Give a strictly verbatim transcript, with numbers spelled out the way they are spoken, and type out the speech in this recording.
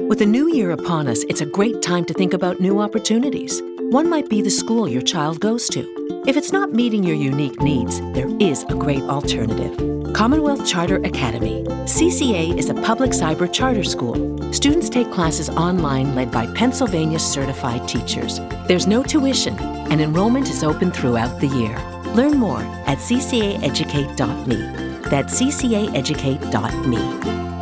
With a new year upon us, it's a great time to think about new opportunities. One might be the school your child goes to. If it's not meeting your unique needs, there is a great alternative. Commonwealth Charter Academy. C C A is a public cyber charter school. Students take classes online led by Pennsylvania certified teachers. There's no tuition, and enrollment is open throughout the year. Learn more at c c a educate dot m e. That's c c a educate dot m e.